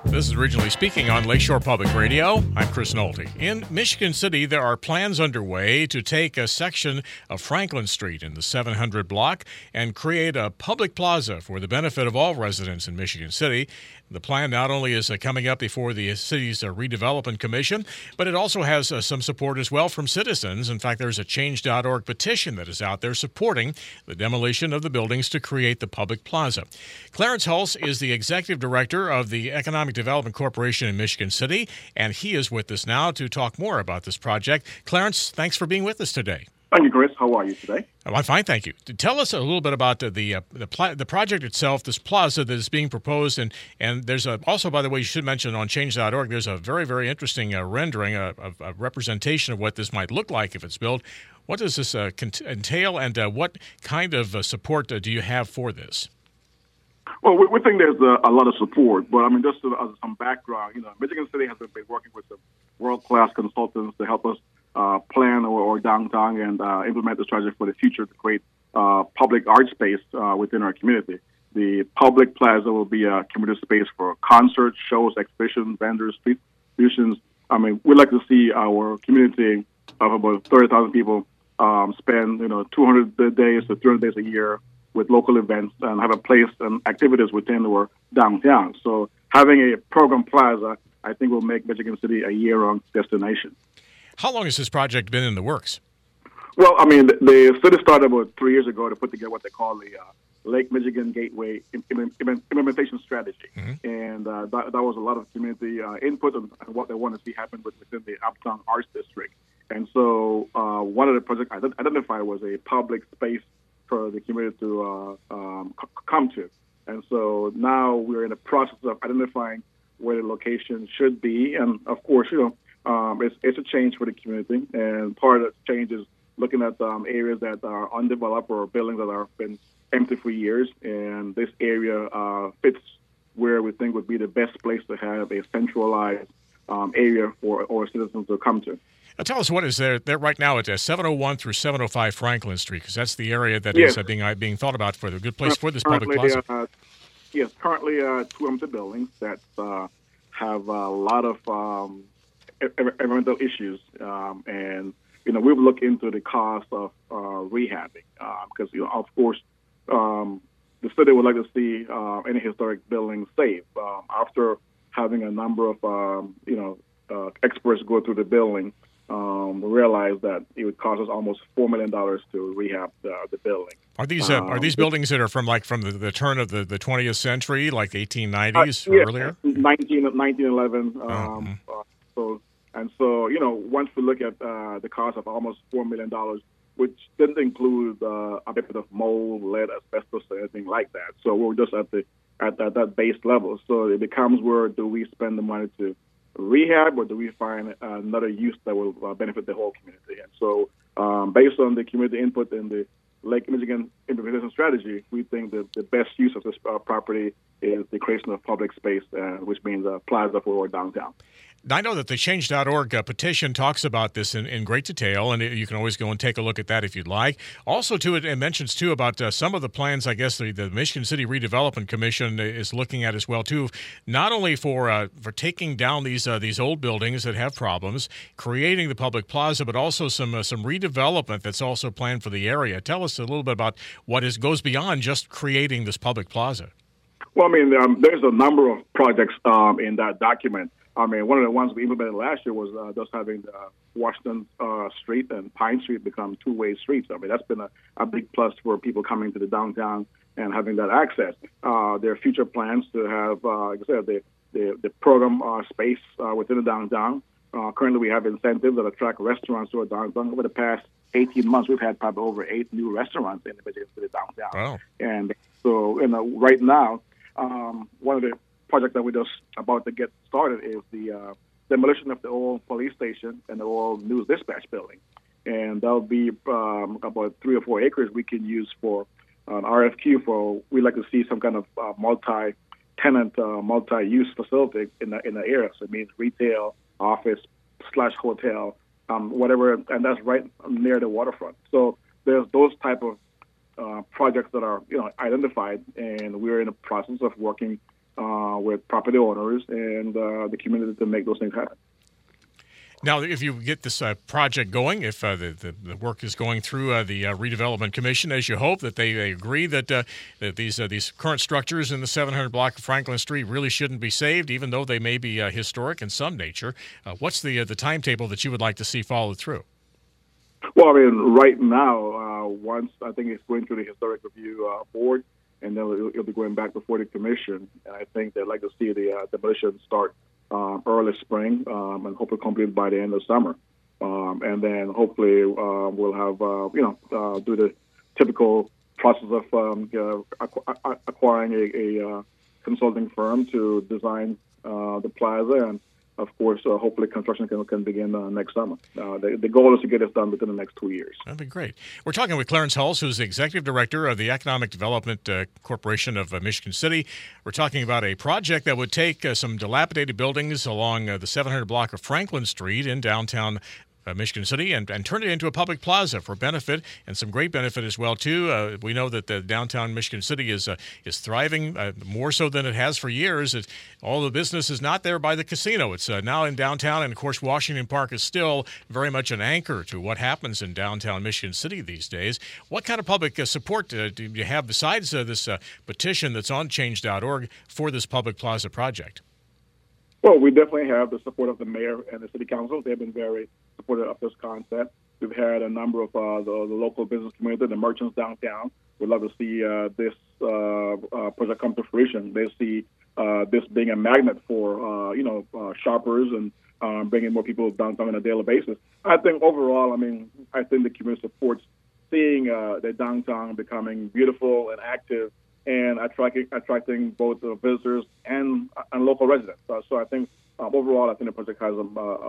This is Originally Speaking on Lakeshore Public Radio. I'm Chris Nolte. In Michigan City, there are plans underway to take a section of Franklin Street in the 700 block and create a public plaza for the benefit of all residents in Michigan City. The plan not only is coming up before the city's redevelopment commission, but it also has some support as well from citizens. In fact, there's a Change.org petition that is out there supporting the demolition of the buildings to create the public plaza. Clarence Hulse is the executive director of the Economic Development Corporation in Michigan City, and he is with us now to talk more about this project. Clarence, thanks for being with us today. Thank you, Chris. How are you today? I'm fine, thank you. Tell us a little bit about the project itself, this plaza that is being proposed, and there's also, by the way, you should mention on Change.org, there's a very, very interesting rendering, a representation of what this might look like if it's built. What does this entail, and what kind of support do you have for this? Well, we think there's a lot of support, but I mean, just as some background, Michigan City has been working with some world-class consultants to help us plan our downtown and implement the strategy for the future to create public art space within our community. The public plaza will be a community space for concerts, shows, exhibitions, vendors, street musicians. I mean, we'd like to see our community of about 30,000 people spend 200 days to 300 days a year with local events and have a place and activities within our downtown. So having a program plaza, I think, will make Michigan City a year-round destination. How long has this project been in the works? Well, I mean, the city started about 3 years ago to put together what they call the Lake Michigan Gateway implementation strategy. Mm-hmm. And that was a lot of community input on what they want to see happen within the Uptown Arts District. And so one of the projects I identified was a public space for the community to come to. And so now we're in the process of identifying where the location should be. And, of course, it's a change for the community. And part of the change is looking at areas that are undeveloped or buildings that have been empty for years. And this area fits where we think would be the best place to have a centralized area for our citizens to come to. Now tell us what is there right now at 701 through 705 Franklin Street, because that's the area that is being thought about for the good place for this public plaza. Yes, currently two empty buildings that have a lot of environmental issues, and we've looked into the cost of rehabbing because of course the city would like to see any historic buildings saved. After having a number of experts go through the building, we realized that it would cost us almost $4 million to rehab the building. Are these buildings that are from the turn of the 20th century, like 1890s or earlier? 1911. So once we look at the cost of almost $4 million, which didn't include a bit of mold, lead, asbestos, or anything like that. So we're just at that base level. So it becomes, where do we spend the money to rehab, or do we find another use that will benefit the whole community? And so based on the community input in the Lake Michigan implementation strategy, we think that the best use of this property is the creation of public space, which means a plaza for our downtown. I know that the Change.org petition talks about this in great detail, and you can always go and take a look at that if you'd like. Also, it mentions, too, about some of the plans, I guess, the Michigan City Redevelopment Commission is looking at as well, too, not only for taking down these old buildings that have problems, creating the public plaza, but also some redevelopment that's also planned for the area. Tell us a little bit about what goes beyond just creating this public plaza. Well, I mean, there's a number of projects in that document. I mean, one of the ones we implemented last year was just having Washington Street and Pine Street become two-way streets. I mean, that's been a big plus for people coming to the downtown and having that access. There are future plans to have, like I said, the program space within the downtown. Currently, we have incentives that attract restaurants to our downtown. Over the past 18 months, we've had probably over 8 new restaurants in the Michigan City downtown. Wow. And so, right now, one of the project that we're just about to get started is the demolition of the old police station and the old news dispatch building. And that'll be about 3 or 4 acres we can use for an RFQ for, we'd like to see some kind of multi-tenant, multi-use facility in the area. So it means retail, office, / hotel, whatever, and that's right near the waterfront. So there's those type of projects that are identified, and we're in the process of working with property owners and the community to make those things happen. Now, if you get this project going, if the work is going through the redevelopment commission, as you hope, that they agree that that these current structures in the 700 block of Franklin Street really shouldn't be saved, even though they may be historic in some nature, what's the timetable that you would like to see followed through? Well, I mean, right now, once I think it's going through the historic review board, and then it'll be going back before the commission, and I think they'd like to see the demolition start early spring and hopefully completed by the end of summer. And then hopefully we'll have, do the typical process of acquiring a consulting firm to design the plaza. And, of course, hopefully construction can begin next summer. The goal is to get this done within the next 2 years. That'd be great. We're talking with Clarence Hulse, who's the Executive Director of the Economic Development Corporation of Michigan City. We're talking about a project that would take some dilapidated buildings along the 700 block of Franklin Street in downtown Michigan City and turn it into a public plaza for benefit, and some great benefit as well too. We know that the downtown Michigan City is thriving more so than it has for years. All the business is not there by the casino. It's now in downtown, and of course Washington Park is still very much an anchor to what happens in downtown Michigan City these days. What kind of public support do you have besides this petition that's on change.org for this public plaza project? Well, we definitely have the support of the mayor and the city council. They've been very supportive of this concept. We've had a number of the local business community, the merchants downtown. We'd love to see this project come to fruition. They see this being a magnet for shoppers and bringing more people downtown on a daily basis. I think overall, I think the community supports seeing the downtown becoming beautiful and active, and attracting both visitors and local residents. So I think overall, I think the project has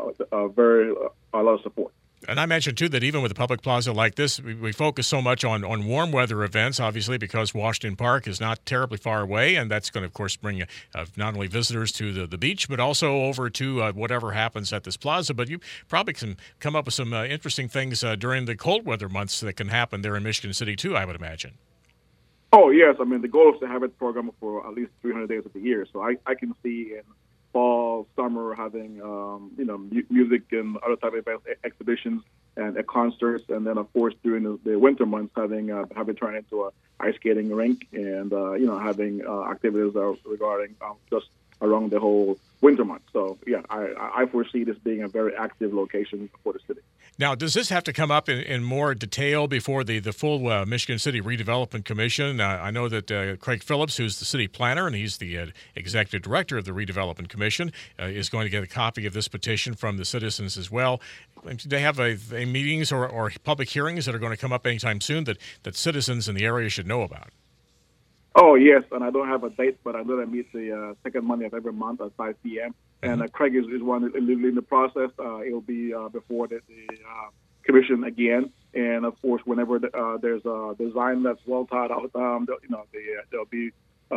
a lot of support. And I mentioned, too, that even with a public plaza like this, we focus so much on warm weather events, obviously, because Washington Park is not terribly far away, and that's going to, of course, bring not only visitors to the beach, but also over to whatever happens at this plaza. But you probably can come up with some interesting things during the cold weather months that can happen there in Michigan City, too, I would imagine. Oh, yes. The goal is to have it programmed for at least 300 days of the year. So I can see in fall, summer having, music and other type of events, exhibitions and concerts. And then, of course, during the winter months, having it turned into a ice skating rink and, having activities regarding just around the whole winter months. So, yeah, I foresee this being a very active location for the city. Now, does this have to come up in more detail before the full Michigan City Redevelopment Commission? I know that Craig Phillips, who's the city planner, and he's the executive director of the Redevelopment Commission, is going to get a copy of this petition from the citizens as well. Do they have a meetings or public hearings that are going to come up anytime soon that citizens in the area should know about? Oh, yes, and I don't have a date, but I know that meets the second Monday of every month at 5 p.m. And Craig is one in the process. It'll be before the commission again. And, of course, whenever there's a design that's well thought out, they'll be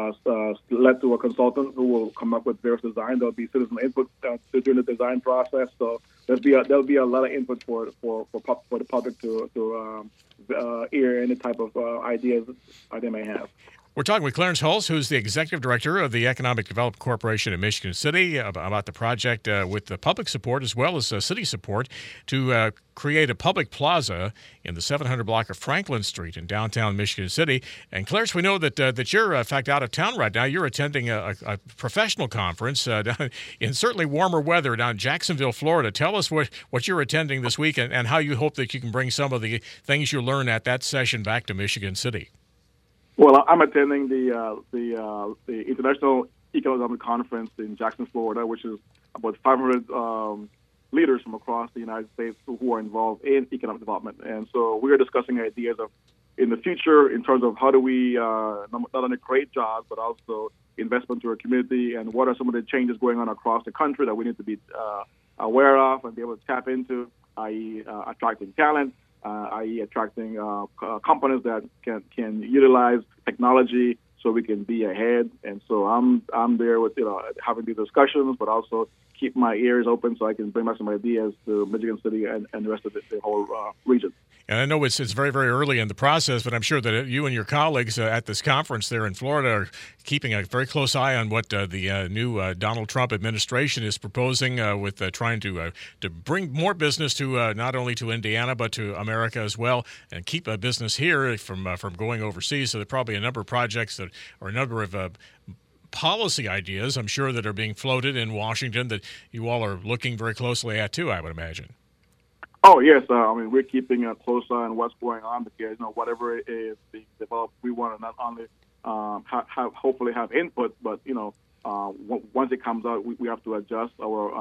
led to a consultant who will come up with various designs. There'll be citizen input during the design process. So there'll be a lot of input for the public to hear any type of ideas they may have. We're talking with Clarence Hulse, who's the Executive Director of the Economic Development Corporation of Michigan City, about the project with the public support as well as city support to create a public plaza in the 700 block of Franklin Street in downtown Michigan City. And Clarence, we know that you're, in fact, out of town right now. You're attending a professional conference in certainly warmer weather down in Jacksonville, Florida. Tell us what you're attending this week and how you hope that you can bring some of the things you learn at that session back to Michigan City. Well, I'm attending the International Economic Development Conference in Jackson, Florida, which is about 500 leaders from across the United States who are involved in economic development. And so we are discussing ideas of in the future in terms of how do we not only create jobs, but also investment to our community, and what are some of the changes going on across the country that we need to be aware of and be able to tap into, i.e. Attracting talent, i.e. attracting companies that can utilize technology so we can be ahead. And so I'm there with having these discussions, but also keep my ears open so I can bring back some ideas to Michigan City and the rest of the whole region. And I know it's very, very early in the process, but I'm sure that you and your colleagues at this conference there in Florida are keeping a very close eye on what the new Donald Trump administration is proposing with trying to bring more business to not only to Indiana but to America as well, and keep a business here from going overseas. So there are probably a number of projects or a number of policy ideas, I'm sure, that are being floated in Washington that you all are looking very closely at too, I would imagine. Oh, yes. We're keeping a close eye on what's going on because, whatever is being developed, we want to not only hopefully have input, but, once it comes out, we have to adjust,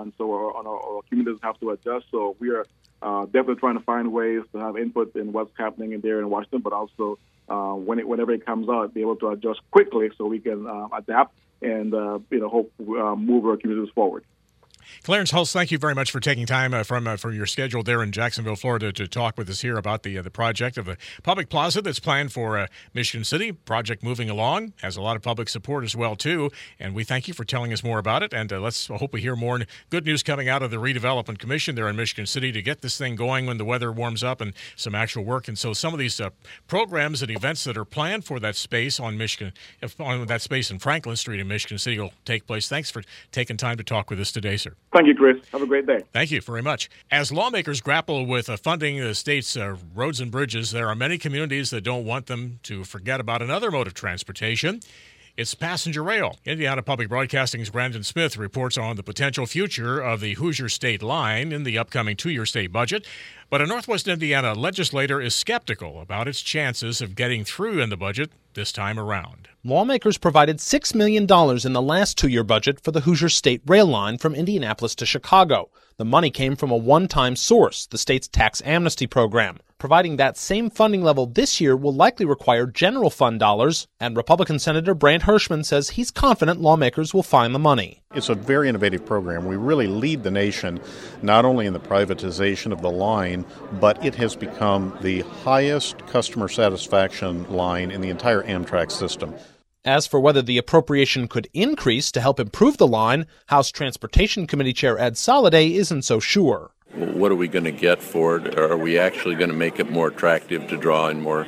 our communities have to adjust. So we are definitely trying to find ways to have input in what's happening in there in Washington, but also whenever it comes out, be able to adjust quickly so we can adapt and, hope move our communities forward. Clarence Hulse, thank you very much for taking time from your schedule there in Jacksonville, Florida, to talk with us here about the project of the public plaza that's planned for Michigan City. Project moving along, has a lot of public support as well, too. And we thank you for telling us more about it. And let's hope we hear more good news coming out of the Redevelopment Commission there in Michigan City to get this thing going when the weather warms up and some actual work. And so some of these programs and events that are planned for that space on that space in Franklin Street in Michigan City will take place. Thanks for taking time to talk with us today, sir. Thank you, Chris. Have a great day. Thank you very much. As lawmakers grapple with funding the state's roads and bridges, there are many communities that don't want them to forget about another mode of transportation. It's passenger rail. Indiana Public Broadcasting's Brandon Smith reports on the potential future of the Hoosier State Line in the upcoming two-year state budget. But a Northwest Indiana legislator is skeptical about its chances of getting through in the budget this time around. Lawmakers provided $6 million in the last two-year budget for the Hoosier State Rail Line from Indianapolis to Chicago. The money came from a one-time source, the state's tax amnesty program. Providing that same funding level this year will likely require general fund dollars, and Republican Senator Brant Hirschman says he's confident lawmakers will find the money. It's a very innovative program. We really lead the nation not only in the privatization of the line, but it has become the highest customer satisfaction line in the entire Amtrak system. As for whether the appropriation could increase to help improve the line, House Transportation Committee Chair Ed Soliday isn't so sure. What are we going to get for it? Are we actually going to make it more attractive to draw in more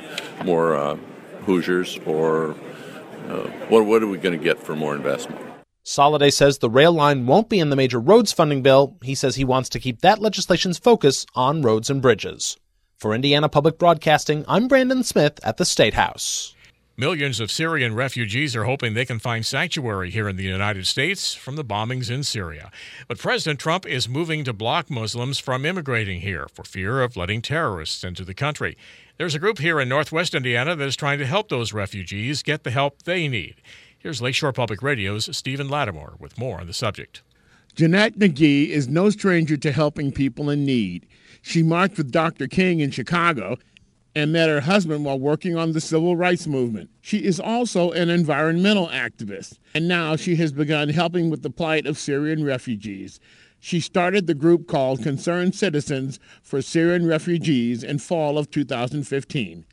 Hoosiers? Or what are we going to get for more investment? Soliday says the rail line won't be in the major roads funding bill. He says he wants to keep that legislation's focus on roads and bridges. For Indiana Public Broadcasting, I'm Brandon Smith at the State House. Millions of Syrian refugees are hoping they can find sanctuary here in the United States from the bombings in Syria. But President Trump is moving to block Muslims from immigrating here for fear of letting terrorists into the country. There's a group here in Northwest Indiana that is trying to help those refugees get the help they need. Here's Lakeshore Public Radio's Stephen Lattimore with more on the subject. Jeanette McGee is no stranger to helping people in need. She marched with Dr. King in Chicago and met her husband while working on the civil rights movement. She is also an environmental activist, and now she has begun helping with the plight of Syrian refugees. She started the group called Concerned Citizens for Syrian Refugees in fall of 2015.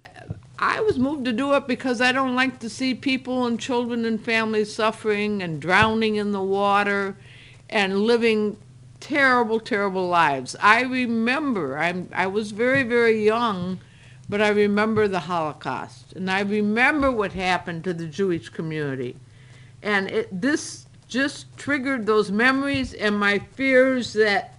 I was moved to do it because I don't like to see people and children and families suffering and drowning in the water and living terrible, terrible lives. I remember, I was very, very young, but I remember the Holocaust, and I remember what happened to the Jewish community. And this just triggered those memories and my fears that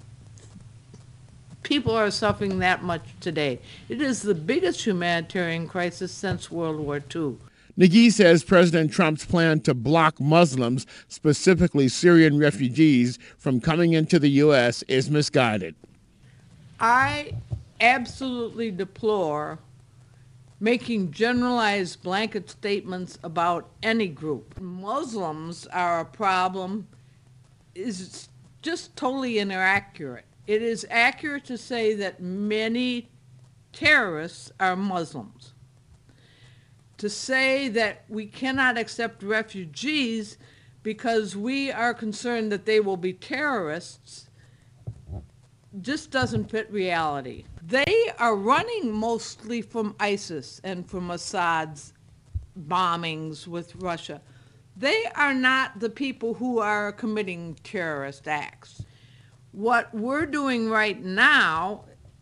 people are suffering that much today. It is the biggest humanitarian crisis since World War II. McGee says President Trump's plan to block Muslims, specifically Syrian refugees, from coming into the U.S. is misguided. I absolutely deplore making generalized blanket statements about any group. Muslims are a problem is just totally inaccurate. It is accurate to say that many terrorists are Muslims. To say that we cannot accept refugees because we are concerned that they will be terrorists just doesn't fit reality. They are running mostly from ISIS and from Assad's bombings with Russia. They are not the people who are committing terrorist acts. What we're doing right now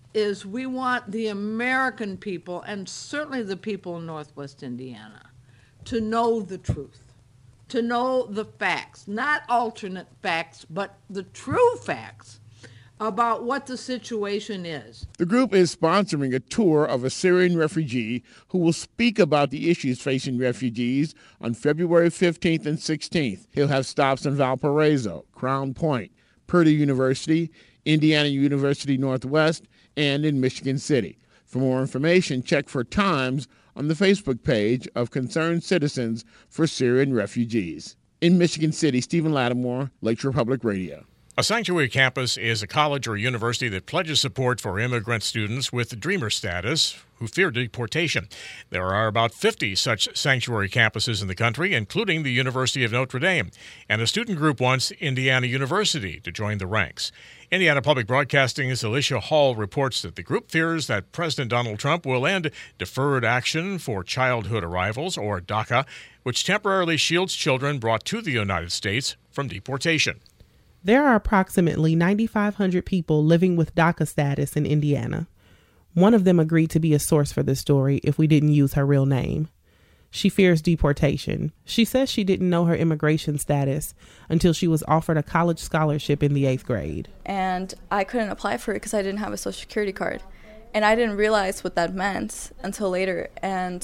is we want the American people, and certainly the people in Northwest Indiana, to know the truth, to know the facts, not alternate facts, but the true facts about what the situation is. The group is sponsoring a tour of a Syrian refugee who will speak about the issues facing refugees on February 15th and 16th. He'll have stops in Valparaiso, Crown Point, Purdue University, Indiana University Northwest, and in Michigan City. For more information, check for times on the Facebook page of Concerned Citizens for Syrian Refugees. In Michigan City, Stephen Lattimore, Lakeshore Public Radio. A sanctuary campus is a college or university that pledges support for immigrant students with dreamer status who fear deportation. There are about 50 such sanctuary campuses in the country, including the University of Notre Dame, and a student group wants Indiana University to join the ranks. Indiana Public Broadcasting's Alicia Hall reports that the group fears that President Donald Trump will end Deferred Action for Childhood Arrivals, or DACA, which temporarily shields children brought to the United States from deportation. There are approximately 9,500 people living with DACA status in Indiana. One of them agreed to be a source for this story if we didn't use her real name. She fears deportation. She says she didn't know her immigration status until she was offered a college scholarship in the 8th grade. And I couldn't apply for it because I didn't have a Social Security card. And I didn't realize what that meant until later. And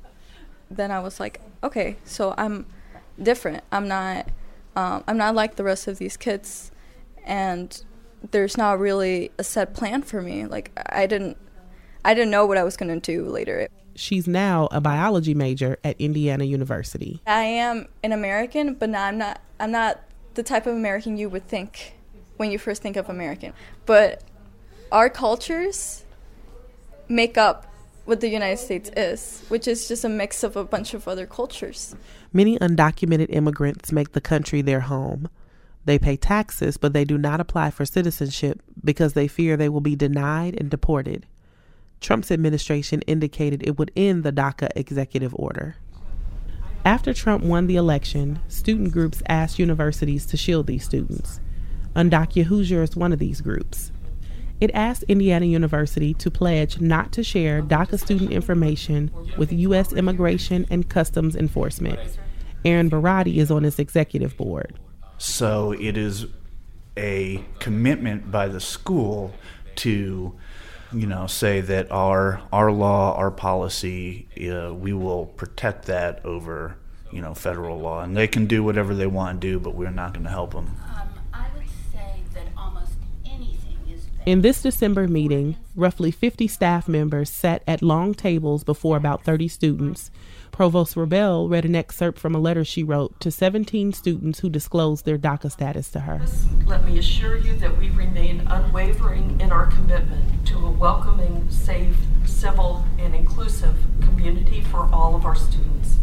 then I was like, okay, so I'm different. I'm not like the rest of these kids, and there's not really a set plan for me. Like I didn't know what I was going to do later. She's now a biology major at Indiana University. I am an American, but I'm not the type of American you would think when you first think of American. But our cultures make up what the United States is, which is just a mix of a bunch of other cultures. Many undocumented immigrants make the country their home. They pay taxes, but they do not apply for citizenship because they fear they will be denied and deported. Trump's administration indicated it would end the DACA executive order. After Trump won the election, student groups asked universities to shield these students. Undocumented Hoosier is one of these groups. It asked Indiana University to pledge not to share DACA student information with U.S. Immigration and Customs Enforcement. Aaron Barati is on its executive board. So it is a commitment by the school to, say that our law, our policy, we will protect that over, federal law. And they can do whatever they want to do, but we're not going to help them. I would say that almost anything is better. In this December meeting, roughly 50 staff members sat at long tables before about 30 students. Provost Rebel read an excerpt from a letter she wrote to 17 students who disclosed their DACA status to her. Let me assure you that we remain unwavering in our commitment to a welcoming, safe, civil, and inclusive community for all of our students.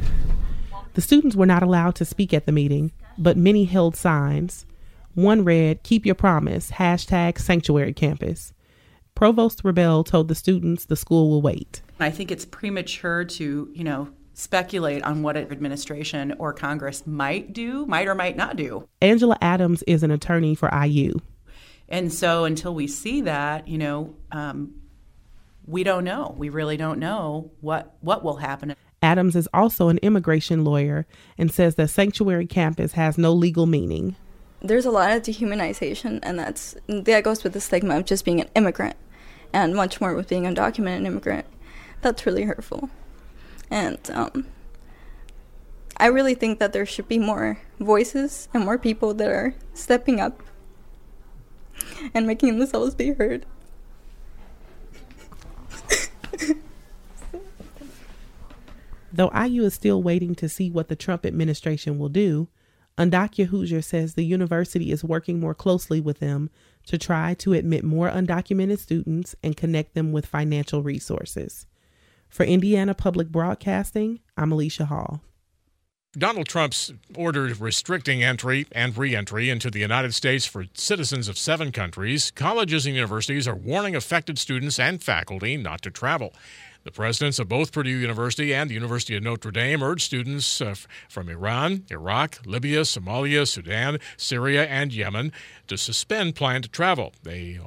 The students were not allowed to speak at the meeting, but many held signs. One read, "Keep your promise, #Sanctuary Campus." Provost Rebel told the students the school will wait. I think it's premature to, speculate on what an administration or Congress might or might not do. Angela Adams is an attorney for IU. And so until we see that, we don't know. We really don't know what will happen. Adams is also an immigration lawyer and says that Sanctuary Campus has no legal meaning. There's a lot of dehumanization, and that goes with the stigma of just being an immigrant, and much more with being an undocumented immigrant. That's really hurtful. And I really think that there should be more voices and more people that are stepping up and making themselves be heard. Though IU is still waiting to see what the Trump administration will do, Undocumented Hoosier says the university is working more closely with them to try to admit more undocumented students and connect them with financial resources. For Indiana Public Broadcasting, I'm Alicia Hall. Donald Trump's order restricting entry and re-entry into the United States for citizens of 7 countries, colleges and universities are warning affected students and faculty not to travel. The presidents of both Purdue University and the University of Notre Dame urged students from Iran, Iraq, Libya, Somalia, Sudan, Syria, and Yemen to suspend planned travel. They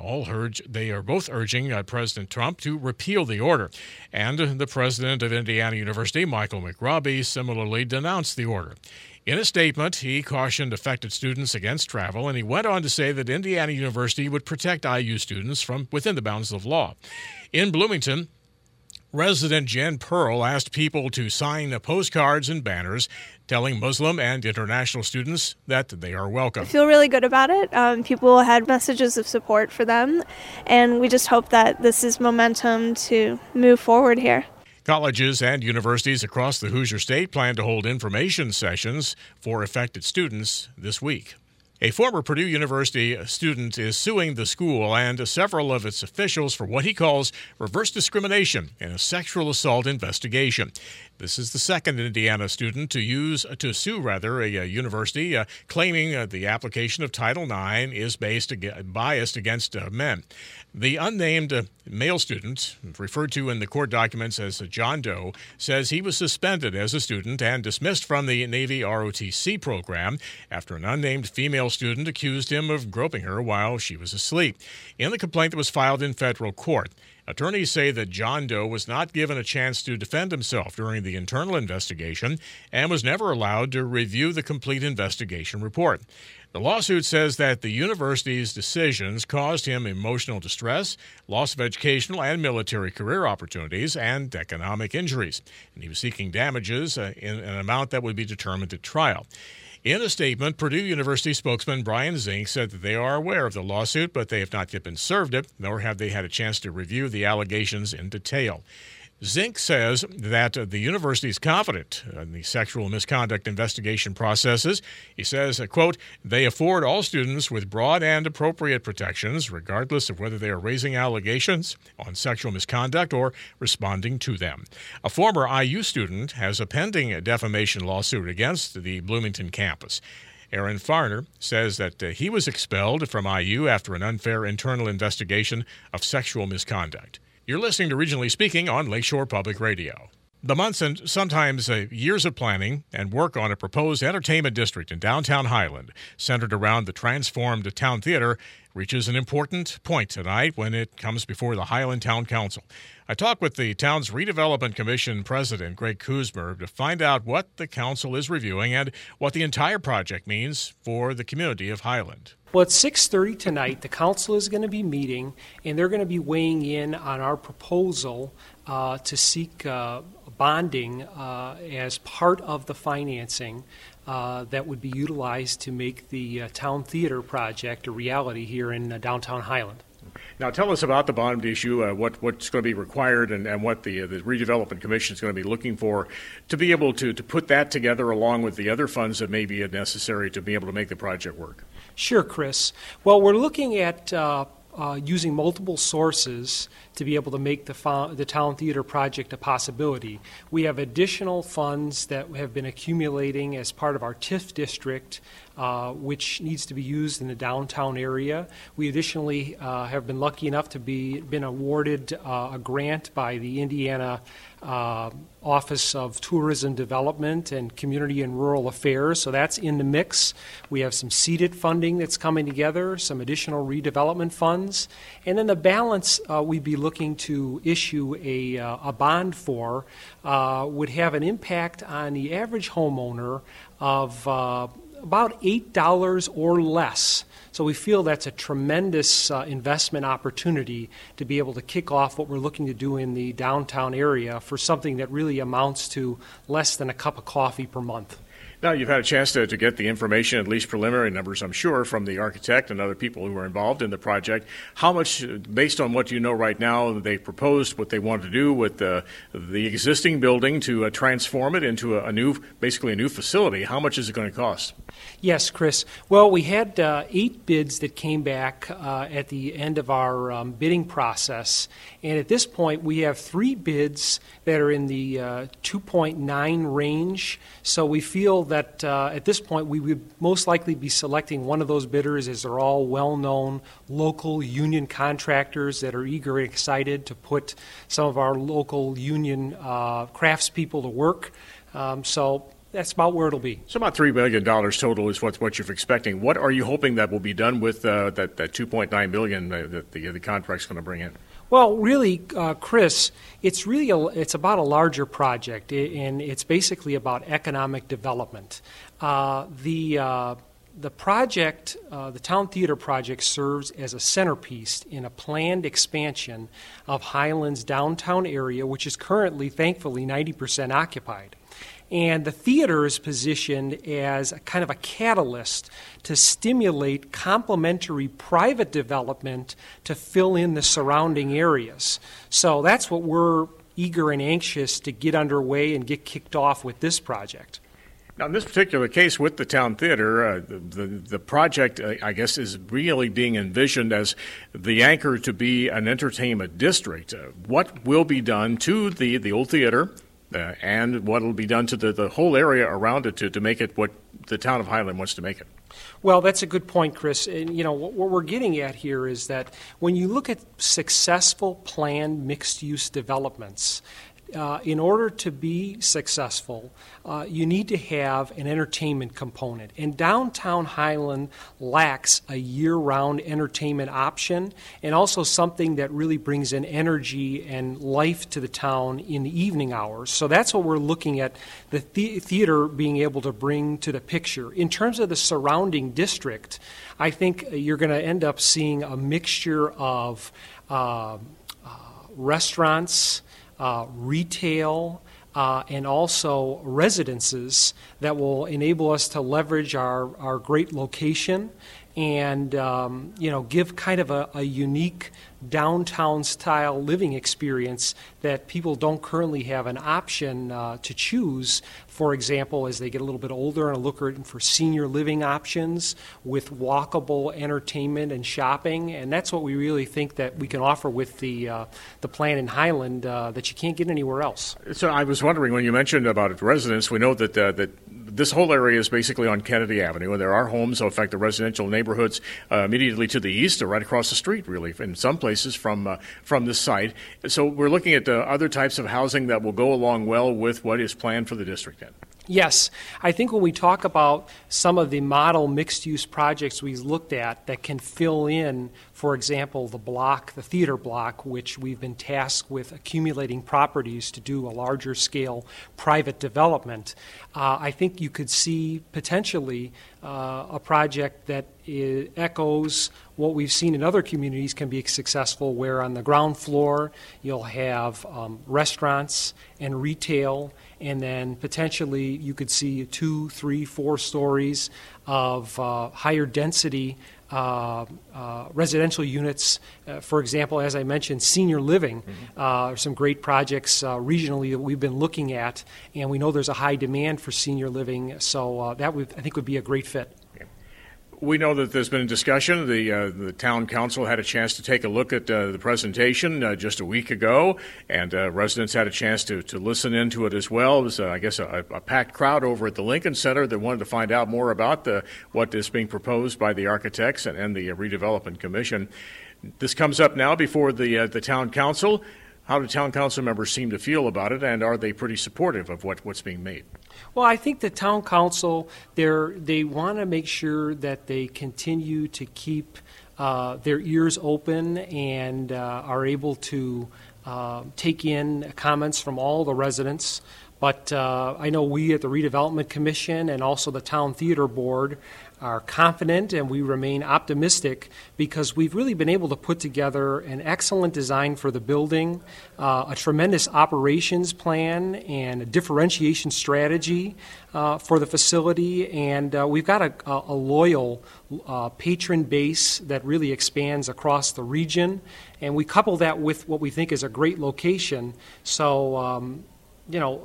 are both urging President Trump to repeal the order. And the president of Indiana University, Michael McRobbie, similarly denounced the order. In a statement, he cautioned affected students against travel, and he went on to say that Indiana University would protect IU students from within the bounds of law. In Bloomington, resident Jen Pearl asked people to sign postcards and banners telling Muslim and international students that they are welcome. I feel really good about it. People had messages of support for them, and we just hope that this is momentum to move forward here. Colleges and universities across the Hoosier State plan to hold information sessions for affected students this week. A former Purdue University student is suing the school and several of its officials for what he calls reverse discrimination in a sexual assault investigation. This is the second Indiana student to sue a university claiming the application of Title IX is biased against men. The unnamed male student, referred to in the court documents as John Doe, says he was suspended as a student and dismissed from the Navy ROTC program after an unnamed female student accused him of groping her while she was asleep. In the complaint that was filed in federal court, attorneys say that John Doe was not given a chance to defend himself during the internal investigation and was never allowed to review the complete investigation report. The lawsuit says that the university's decisions caused him emotional distress, loss of educational and military career opportunities, and economic injuries. And he was seeking damages in an amount that would be determined at trial. In a statement, Purdue University spokesman Brian Zink said that they are aware of the lawsuit, but they have not yet been served it, nor have they had a chance to review the allegations in detail. Zink says that the university is confident in the sexual misconduct investigation processes. He says, quote, they afford all students with broad and appropriate protections, regardless of whether they are raising allegations on sexual misconduct or responding to them. A former IU student has a pending defamation lawsuit against the Bloomington campus. Aaron Farner says that he was expelled from IU after an unfair internal investigation of sexual misconduct. You're listening to Regionally Speaking on Lakeshore Public Radio. The months and sometimes years of planning and work on a proposed entertainment district in downtown Highland, centered around the transformed town theater, reaches an important point tonight when it comes before the Highland Town Council. I talked with the town's Redevelopment Commission President, Greg Kuzmer, to find out what the council is reviewing and what the entire project means for the community of Highland. Well, at 6:30 tonight, the council is going to be meeting, and they're going to be weighing in on our proposal to seek bonding as part of the financing that would be utilized to make the town theater project a reality here in downtown Highland. Now, tell us about the bond issue, what's going to be required, and what the Redevelopment Commission is going to be looking for to be able to put that together along with the other funds that may be necessary to be able to make the project work. Sure, Chris. Well, we're looking at using multiple sources to be able to make the town theater project a possibility. We have additional funds that have been accumulating as part of our TIF district, which needs to be used in the downtown area. We additionally have been lucky enough to been awarded a grant by the Indiana Office of Tourism Development and Community and Rural Affairs, so that's in the mix. We have some seeded funding that's coming together, some additional redevelopment funds, and then the balance we'd be looking to issue a bond for would have an impact on the average homeowner of about $8 or less. So we feel that's a tremendous investment opportunity to be able to kick off what we're looking to do in the downtown area for something that really amounts to less than a cup of coffee per month. Now, you've had a chance to get the information, at least preliminary numbers, I'm sure, from the architect and other people who are involved in the project. How much, based on what you know right now, they proposed what they wanted to do with the existing building to transform it into basically a new facility, how much is it going to cost? Yes, Chris. Well, we had 8 bids that came back at the end of our bidding process, and at this point we have 3 bids that are in the 2.9 range, so we feel that at this point we would most likely be selecting one of those bidders, as they're all well-known local union contractors that are eager and excited to put some of our local union craftspeople to work. So that's about where it'll be. So about $3 million total is what you're expecting. What are you hoping that will be done with that $2.9 billion that the contract's going to bring in? Well, really, Chris, it's about a larger project, and it's basically about economic development. The project, the Town Theater project, serves as a centerpiece in a planned expansion of Highland's downtown area, which is currently, thankfully, 90% occupied. And the theater is positioned as a kind of a catalyst to stimulate complementary private development to fill in the surrounding areas. So that's what we're eager and anxious to get underway and get kicked off with this project. Now, in this particular case with the Town Theater, the project, I guess, is really being envisioned as the anchor to be an entertainment district. What will be done to the old theater? And what will be done to the whole area around it to make it what the town of Highland wants to make it? Well, that's a good point, Chris. And, what we're getting at here is that when you look at successful planned mixed-use developments, in order to be successful, you need to have an entertainment component. And downtown Highland lacks a year-round entertainment option, and also something that really brings in energy and life to the town in the evening hours. So that's what we're looking at the theater being able to bring to the picture. In terms of the surrounding district, I think you're going to end up seeing a mixture of restaurants, retail, and also residences that will enable us to leverage our great location and give kind of a unique downtown-style living experience that people don't currently have an option to choose. For example, as they get a little bit older and looking for senior living options with walkable entertainment and shopping, and that's what we really think that we can offer with the plan in Highland that you can't get anywhere else. So I was wondering, when you mentioned about residents, we know that this whole area is basically on Kennedy Avenue, and there are homes, so in fact the residential neighborhoods immediately to the east or right across the street, really, in some places from this site. So we're looking at other types of housing that will go along well with what is planned for the district then. Yes. I think when we talk about some of the model mixed-use projects we've looked at that can fill in, for example, the theater block, which we've been tasked with accumulating properties to do a larger scale private development, I think you could see potentially a project that echoes what we've seen in other communities can be successful, where on the ground floor you'll have restaurants and retail, and then potentially you could see 2, 3, 4 stories of higher density residential units. For example, as I mentioned, senior living are some great projects regionally that we've been looking at, and we know there's a high demand for senior living, so that I think would be a great fit. We know that there's been a discussion. The town council had a chance to take a look at the presentation just a week ago, and residents had a chance to listen into it as well. It was, I guess, a packed crowd over at the Lincoln Center that wanted to find out more about what is being proposed by the architects and the Redevelopment Commission. This comes up now before the town council. How do town council members seem to feel about it, and are they pretty supportive of what's being made? Well, I think the town council, they want to make sure that they continue to keep their ears open and are able to take in comments from all the residents. But I know we at the Redevelopment Commission and also the Town Theater Board are confident, and we remain optimistic because we've really been able to put together an excellent design for the building, a tremendous operations plan, and a differentiation strategy for the facility. And we've got a loyal patron base that really expands across the region. And we couple that with what we think is a great location. So,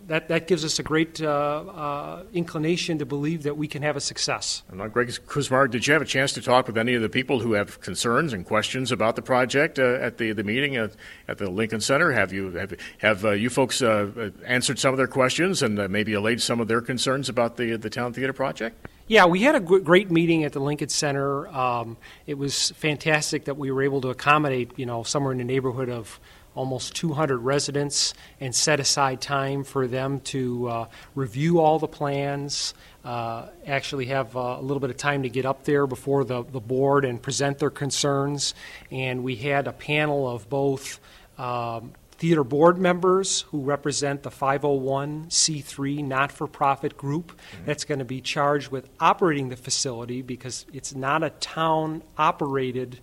that gives us a great inclination to believe that we can have a success. And Greg Kuzmar, did you have a chance to talk with any of the people who have concerns and questions about the project at the meeting at the Lincoln Center? Have you folks answered some of their questions and maybe allayed some of their concerns about the Town Theater project? Yeah, we had a great meeting at the Lincoln Center. It was fantastic that we were able to accommodate, somewhere in the neighborhood of almost 200 residents and set aside time for them to review all the plans, actually have a little bit of time to get up there before the board and present their concerns. And we had a panel of both theater board members who represent the 501c3 not-for-profit group that's going to be charged with operating the facility because it's not a town-operated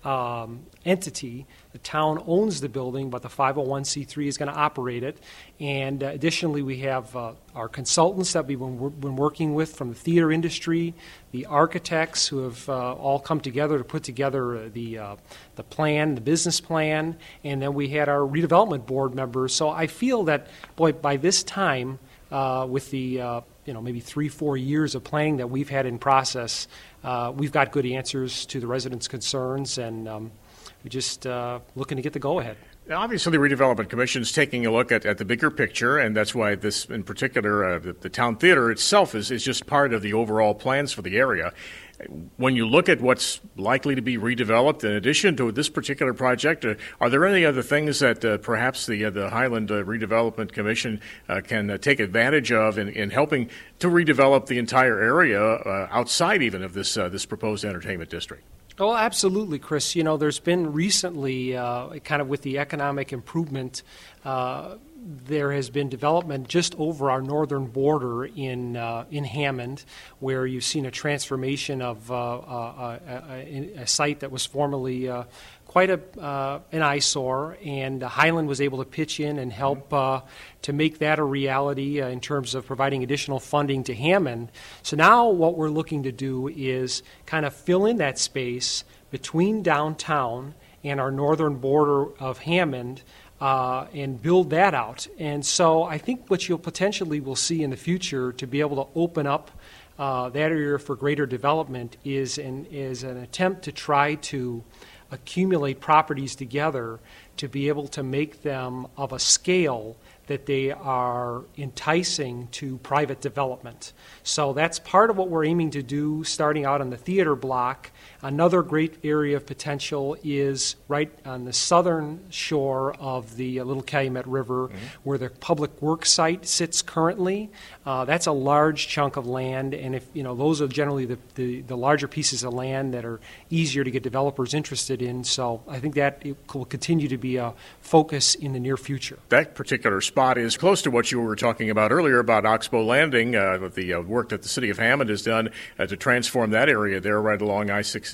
entity. The town owns the building, but the 501c3 is going to operate it. And additionally, we have our consultants that we've been working with from the theater industry, the architects who have all come together to put together the plan, the business plan, and then we had our redevelopment board members. So I feel that, by this time, with the maybe 3-4 years of planning that we've had in process, we've got good answers to the residents' concerns, and we're just looking to get the go-ahead. Obviously, the Redevelopment Commission is taking a look at the bigger picture, and that's why this, in particular, the Town Theater itself is just part of the overall plans for the area. When you look at what's likely to be redeveloped, in addition to this particular project, are there any other things that perhaps the Highland Redevelopment Commission can take advantage of in helping to redevelop the entire area outside even of this proposed entertainment district? Oh, absolutely, Chris. There's been recently, kind of with the economic improvement, there has been development just over our northern border in Hammond, where you've seen a transformation of a site that was formerly quite an eyesore, and Highland was able to pitch in and help to make that a reality in terms of providing additional funding to Hammond. So now what we're looking to do is kind of fill in that space between downtown and our northern border of Hammond, and build that out. And so I think what you'll potentially will see in the future to be able to open up that area for greater development is an attempt to try to accumulate properties together to be able to make them of a scale that they are enticing to private development. So that's part of what we're aiming to do starting out on the theater block. Another great area of potential is right on the southern shore of the Little Calumet River, where the public works site sits currently. That's a large chunk of land, and if those are generally the larger pieces of land that are easier to get developers interested in. So I think that it will continue to be a focus in the near future. That particular spot is close to what you were talking about earlier about Oxbow Landing, the work that the city of Hammond has done to transform that area there right along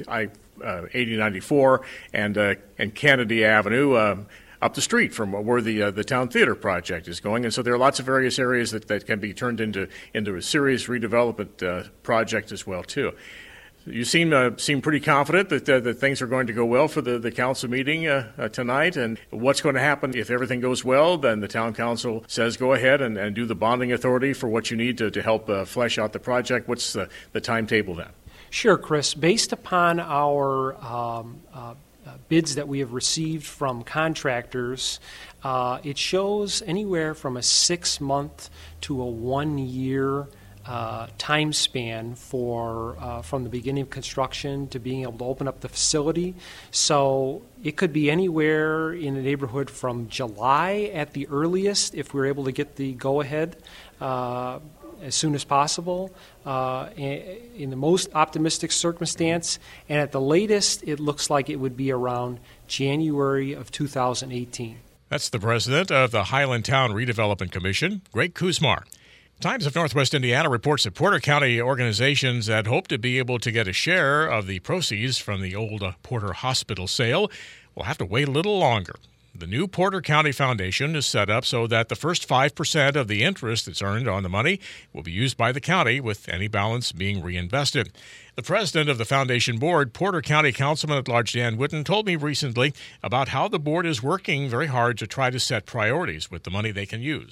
I-8094 and Kennedy Avenue up the street from where the Town Theater project is going. And so there are lots of various areas that can be turned into a serious redevelopment project as well, too. You seem pretty confident that things are going to go well for the council meeting tonight. And what's going to happen if everything goes well? Then the town council says go ahead and do the bonding authority for what you need to help flesh out the project. What's the timetable then? Sure, Chris. Based upon our bids that we have received from contractors, it shows anywhere from a 6-month to a 1-year time span from the beginning of construction to being able to open up the facility. So it could be anywhere in the neighborhood from July at the earliest if we're able to get the go-ahead as soon as possible, in the most optimistic circumstance, and at the latest it looks like it would be around January of 2018. That's the president of the Highland Town Redevelopment Commission, Greg Kuzmar. Times of Northwest Indiana reports that Porter County organizations that hope to be able to get a share of the proceeds from the old Porter Hospital sale will have to wait a little longer. The new Porter County Foundation is set up so that the first 5% of the interest that's earned on the money will be used by the county, with any balance being reinvested. The president of the foundation board, Porter County Councilman-at-Large Dan Whitten, told me recently about how the board is working very hard to try to set priorities with the money they can use.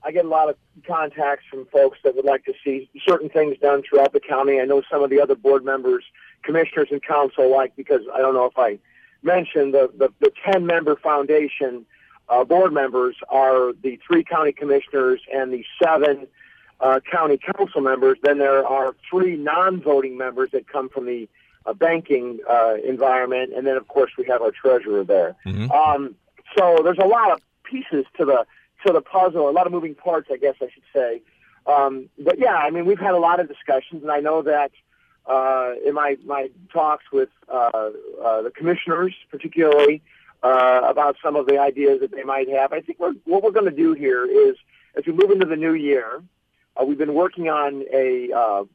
I get a lot of contacts from folks that would like to see certain things done throughout the county. I know some of the other board members, commissioners, and council because I don't know if I mentioned the 10-member foundation board members are the 3 county commissioners and the 7 county council members. Then there are 3 non-voting members that come from the banking environment, and then of course we have our treasurer there. Mm-hmm. So there's a lot of pieces to the puzzle, a lot of moving parts, I guess I should say. But yeah, I mean, we've had a lot of discussions, and I know that in my talks with the commissioners, particularly about some of the ideas that they might have, I think what we're going to do here is, as we move into the new year, we've been working on a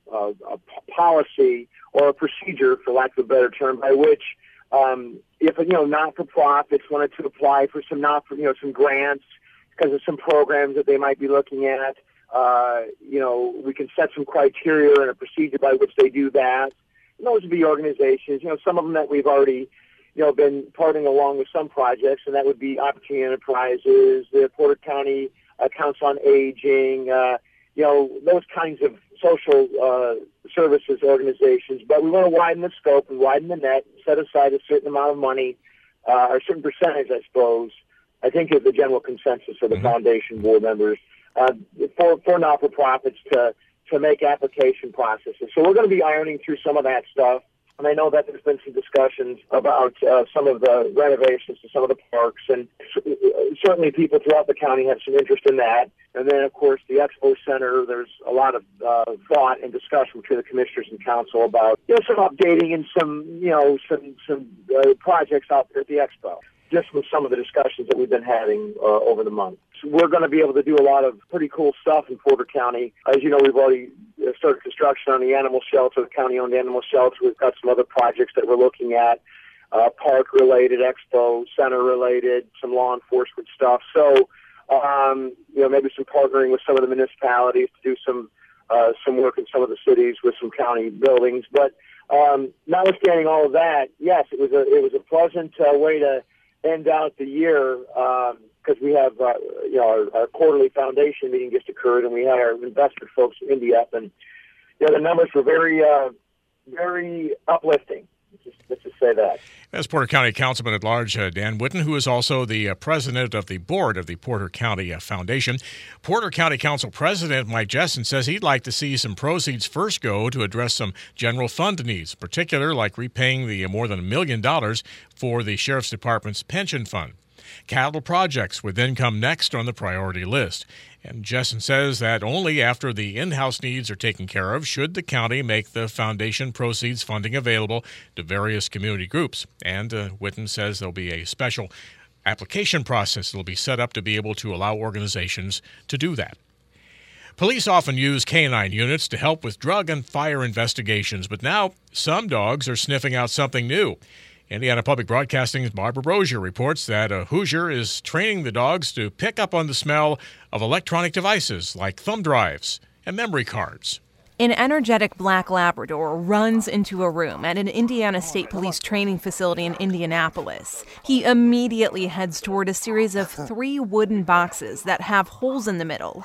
policy or a procedure, for lack of a better term, by which if not-for-profits wanted to apply for some some grants because of some programs that they might be looking at, we can set some criteria and a procedure by which they do that. And those would be organizations, some of them that we've already, been partnering along with some projects, and that would be Opportunity Enterprises, the Porter County Council on Aging, those kinds of social services organizations. But we want to widen the scope and widen the net, set aside a certain amount of money, or a certain percentage, I suppose. I think is the general consensus for the foundation board members for not-for-profits to make application processes. So we're going to be ironing through some of that stuff. And I know that there's been some discussions about some of the renovations to some of the parks, and certainly people throughout the county have some interest in that. And then, of course, the Expo Center, there's a lot of thought and discussion between the commissioners and council about some updating and some projects out there at the Expo, just with some of the discussions that we've been having over the month. So we're going to be able to do a lot of pretty cool stuff in Porter County. As you know, we've already started construction on the animal shelter, the county-owned animal shelter. We've got some other projects that we're looking at, park-related, Expo Center-related, some law enforcement stuff. So, maybe some partnering with some of the municipalities to do some work in some of the cities with some county buildings. But notwithstanding all of that, yes, it was a pleasant way to end out the year because we have our quarterly foundation meeting just occurred, and we had our investment folks in India up, and the numbers were very very uplifting. Let's just say that. That's Porter County Councilman at Large Dan Whitten, who is also the president of the board of the Porter County Foundation. Porter County Council President Mike Jessen says he'd like to see some proceeds first go to address some general fund needs, particular like repaying the more than $1 million for the Sheriff's Department's pension fund. Capital projects would then come next on the priority list. And Jessen says that only after the in-house needs are taken care of should the county make the foundation proceeds funding available to various community groups. And Whitten says there'll be a special application process that will be set up to be able to allow organizations to do that. Police often use canine units to help with drug and fire investigations, but now some dogs are sniffing out something new. Indiana Public Broadcasting's Barbara Brozier reports that a Hoosier is training the dogs to pick up on the smell of electronic devices like thumb drives and memory cards. An energetic black Labrador runs into a room at an Indiana State Police training facility in Indianapolis. He immediately heads toward a series of 3 wooden boxes that have holes in the middle.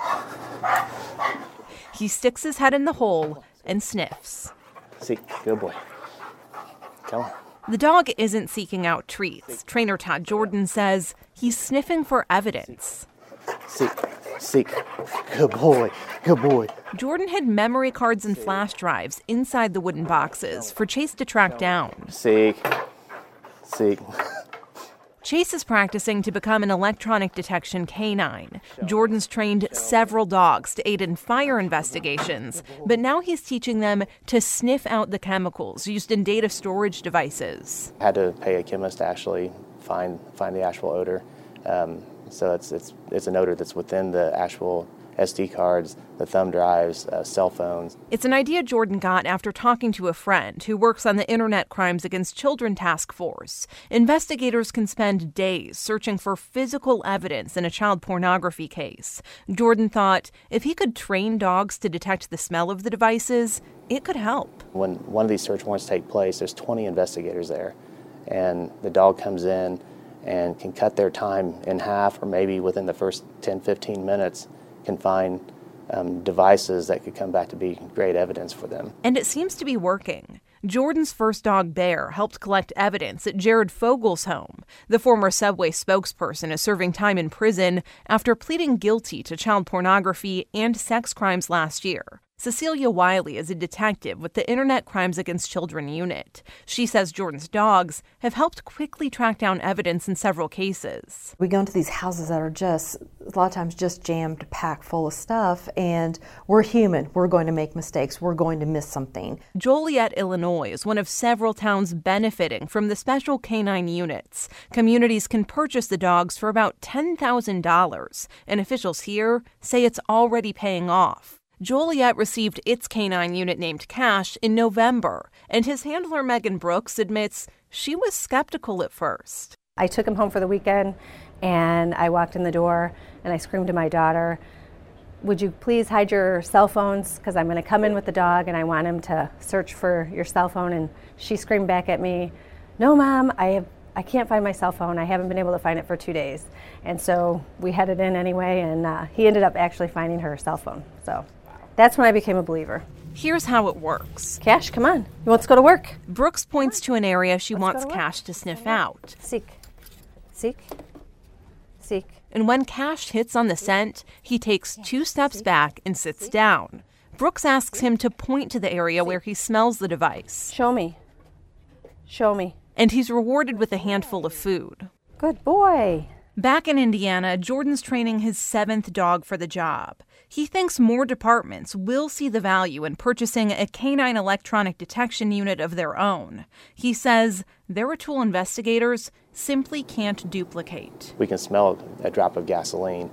He sticks his head in the hole and sniffs. See, good boy. Come on. The dog isn't seeking out treats. Trainer Todd Jordan says he's sniffing for evidence. Seek. Good boy. Good boy. Jordan hid memory cards and flash drives inside the wooden boxes for Chase to track down. Seek. Chase is practicing to become an electronic detection canine. Jordan's trained several dogs to aid in fire investigations, but now he's teaching them to sniff out the chemicals used in data storage devices. I had to pay a chemist to actually find the actual odor. So it's an odor that's within the actual SD cards, the thumb drives, cell phones. It's an idea Jordan got after talking to a friend who works on the Internet Crimes Against Children Task Force. Investigators can spend days searching for physical evidence in a child pornography case. Jordan thought if he could train dogs to detect the smell of the devices, it could help. When one of these search warrants take place, there's 20 investigators there, and the dog comes in and can cut their time in half or maybe within the first 10, 15 minutes can find devices that could come back to be great evidence for them. And it seems to be working. Jordan's first dog, Bear, helped collect evidence at Jared Fogel's home. The former Subway spokesperson is serving time in prison after pleading guilty to child pornography and sex crimes last year. Cecilia Wiley is a detective with the Internet Crimes Against Children unit. She says Jordan's dogs have helped quickly track down evidence in several cases. We go into these houses that are just, a lot of times, just jammed, packed full of stuff, and we're human. We're going to make mistakes. We're going to miss something. Joliet, Illinois is one of several towns benefiting from the special canine units. Communities can purchase the dogs for about $10,000, and officials here say it's already paying off. Joliet received its canine unit named Cash in November, and his handler Megan Brooks admits she was skeptical at first. I took him home for the weekend, and I walked in the door, and I screamed to my daughter, "Would you please hide your cell phones, because I'm going to come in with the dog, and I want him to search for your cell phone." And she screamed back at me, "No, Mom, I can't find my cell phone. I haven't been able to find it for 2 days." And so we headed in anyway, and he ended up actually finding her cell phone. So that's when I became a believer. Here's how it works. Cash, come on. You want to go to work? Brooks points to an area she wants Cash to sniff out. Seek. Seek. Seek. And when Cash hits on the scent, he takes 2 steps back and sits down. Brooks asks him to point to the area where he smells the device. Show me. Show me. And he's rewarded with a handful of food. Good boy. Back in Indiana, Jordan's training his 7th dog for the job. He thinks more departments will see the value in purchasing a canine electronic detection unit of their own. He says they're a tool investigators simply can't duplicate. We can smell a drop of gasoline,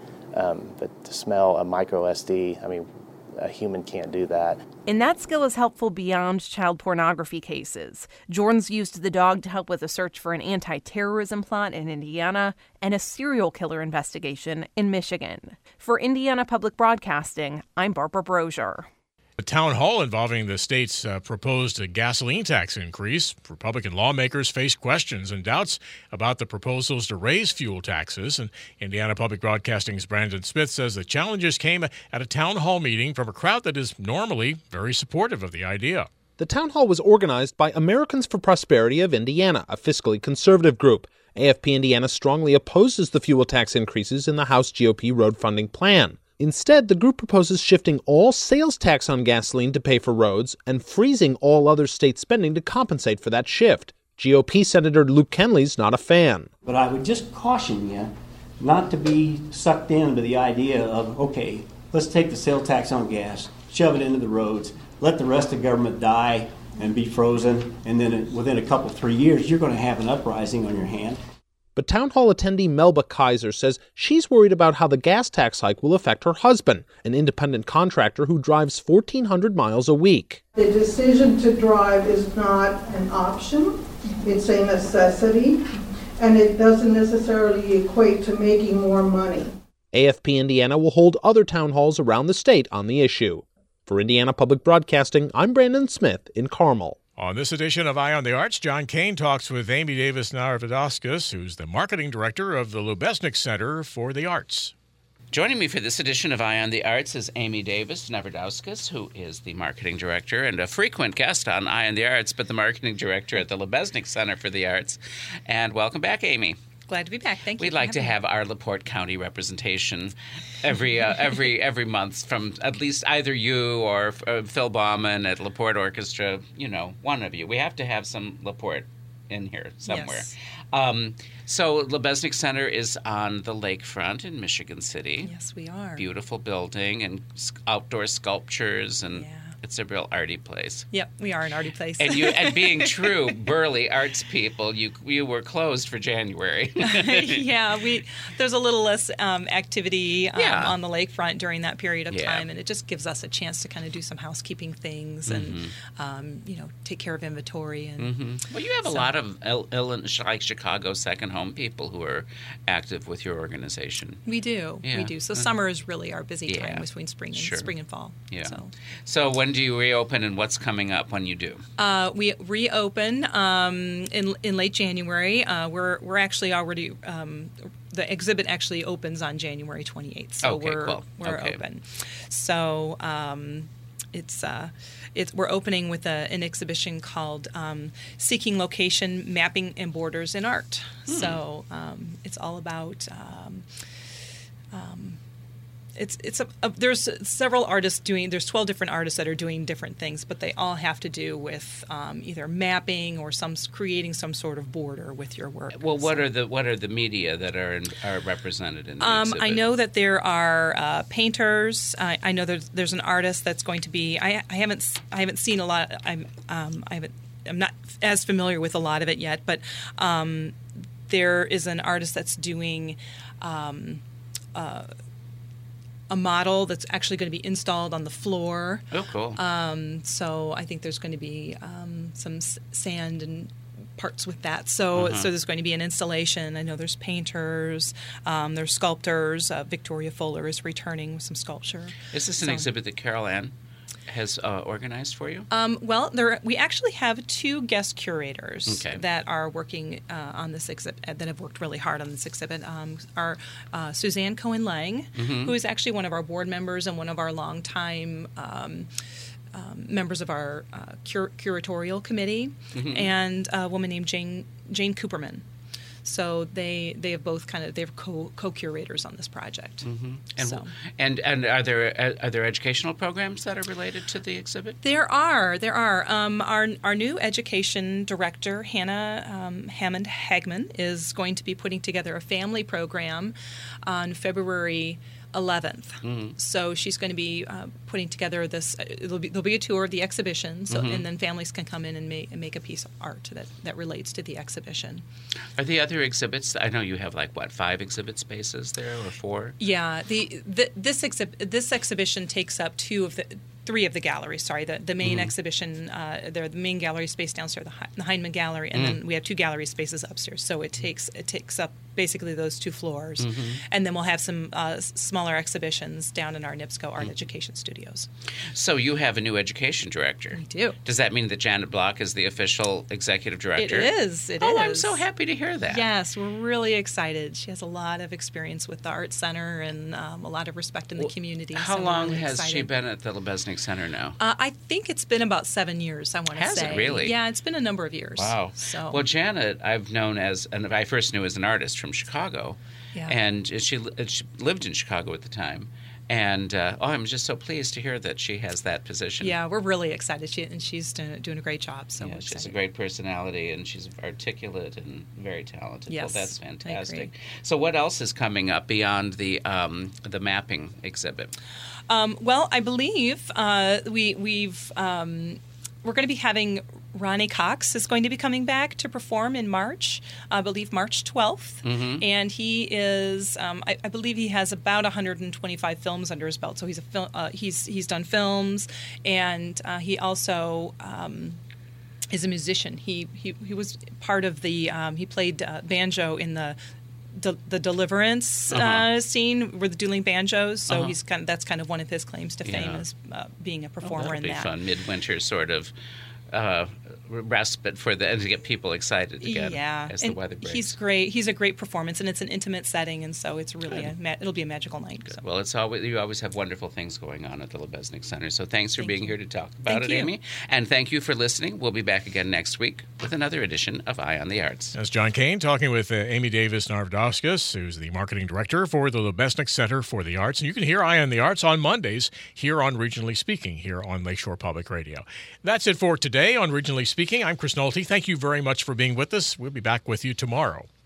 but to smell a micro SD, I mean, a human can't do that. And that skill is helpful beyond child pornography cases. Jordan's used the dog to help with a search for an anti-terrorism plot in Indiana and a serial killer investigation in Michigan. For Indiana Public Broadcasting, I'm Barbara Brosier. A town hall involving the state's proposed gasoline tax increase. Republican lawmakers face questions and doubts about the proposals to raise fuel taxes. And Indiana Public Broadcasting's Brandon Smith says the challenges came at a town hall meeting from a crowd that is normally very supportive of the idea. The town hall was organized by Americans for Prosperity of Indiana, a fiscally conservative group. AFP Indiana strongly opposes the fuel tax increases in the House GOP road funding plan. Instead, the group proposes shifting all sales tax on gasoline to pay for roads and freezing all other state spending to compensate for that shift. GOP Senator Luke Kenley's not a fan. But I would just caution you not to be sucked into the idea of, okay, let's take the sales tax on gas, shove it into the roads, let the rest of government die and be frozen, and then within a couple, 3 years, you're going to have an uprising on your hand. But town hall attendee Melba Kaiser says she's worried about how the gas tax hike will affect her husband, an independent contractor who drives 1,400 miles a week. The decision to drive is not an option. It's a necessity, and it doesn't necessarily equate to making more money. AFP Indiana will hold other town halls around the state on the issue. For Indiana Public Broadcasting, I'm Brandon Smith in Carmel. On this edition of Eye on the Arts, John Kane talks with Amy Davis Narvadauskas, who's the marketing director of the Lubesnik Center for the Arts. Joining me for this edition of Eye on the Arts is Amy Davis Narvadauskas, who is the marketing director and a frequent guest on Eye on the Arts, but the marketing director at the Lubesnik Center for the Arts. And welcome back, Amy. Glad to be back. Thank you. We'd like to have our LaPorte County representation every month from at least either you or Phil Bauman at LaPorte Orchestra. You know, one of you. We have to have some LaPorte in here somewhere. Yes. So Lubesnik Center is on the lakefront in Michigan City. Yes, we are. Beautiful building and outdoor sculptures and. Yeah. It's a real arty place. Yep, we are an arty place. And being true Burley arts people, you were closed for January. Yeah, there's a little less activity on the lakefront during that period of time, and it just gives us a chance to kind of do some housekeeping things and take care of inventory. And well, you have a lot of like Chicago second home people who are active with your organization. We do. So summer is really our busy time between spring and fall. Yeah. So when do you reopen, and what's coming up when you do? We reopen in late January. We're actually already the exhibit actually opens on January 28th. So we're open. So we're opening with an exhibition called Seeking Location, Mapping and Borders in Art. So it's all about there's several artists there's 12 different artists that are doing different things, but they all have to do with either mapping or creating some sort of border with your work. Well, what are the media that are represented in the exhibit? I know that there are painters. I know there's an artist that's going to be. I haven't seen a lot. I'm not as familiar with a lot of it yet, but there is an artist that's doing a model that's actually going to be installed on the floor. Oh, cool. So I think there's going to be some sand and parts with that. So there's going to be an installation. I know there's painters, there's sculptors. Victoria Fuller is returning with some sculpture. Is this an exhibit that Carol Ann has organized for you? Well, we actually have 2 guest curators that are working on this exhibit, that have worked really hard on this exhibit. Are Suzanne Cohen-Lang, who is actually one of our board members and one of our longtime members of our curatorial committee, and a woman named Jane Cooperman. So they have both they're co-curators on this project. And are there educational programs that are related to the exhibit? There are. Our new education director, Hannah Hammond Hagman, is going to be putting together a family program on February 11th. So she's going to be putting together this. There'll be a tour of the exhibition, and then families can come in and make a piece of art that relates to the exhibition. Are the other exhibits? I know you have 5 exhibit spaces there, or 4. Yeah, this exhibition takes up 3 of the galleries. Sorry, the main exhibition. The main gallery space downstairs, the Heinemann Gallery, and then we have 2 gallery spaces upstairs. So it takes up basically those 2 floors, and then we'll have some smaller exhibitions down in our NIPSCO Art Education Studios. So you have a new education director. We do. Does that mean that Janet Block is the official executive director? It is. Oh, I'm so happy to hear that. Yes, we're really excited. She has a lot of experience with the Art Center and a lot of respect in the community. How long has she been at the Lebesnick Center now? I think it's been about 7 years, I want to say. Has it really? Yeah, it's been a number of years. Wow. So. Well, Janet, I've known and I first knew as an artist from Chicago. Yeah. And she lived in Chicago at the time. And I'm just so pleased to hear that she has that position. Yeah, we're really excited. She's doing a great job. So she has a great personality, and she's articulate and very talented. Yes, well, that's fantastic. I agree. So what else is coming up beyond the mapping exhibit? Well, I believe we're going to be having Ronnie Cox is going to be coming back to perform in March, I believe March 12th. And he is, I believe he has about 125 films under his belt. So he's done films, and he also is a musician. He was part of the, he played banjo in the Deliverance scene where the dueling banjos. So that's kind of one of his claims to fame is being a performer in that. That'll be fun, midwinter sort of respite and to get people excited again as the weather breaks. He's great. He's a great performance, and it's an intimate setting, and so it's really it'll be a magical night. So. Well, you always have wonderful things going on at the Lebesnick Center. So thanks for being here to talk about it, Amy. And thank you for listening. We'll be back again next week with another edition of Eye on the Arts. That's John Kane talking with Amy Davis Narvadovskis, who's the marketing director for the Lebesnick Center for the Arts. And you can hear Eye on the Arts on Mondays here on Regionally Speaking, here on Lakeshore Public Radio. That's it for today on Regionally Speaking. I'm Chris Nolte. Thank you very much for being with us. We'll be back with you tomorrow.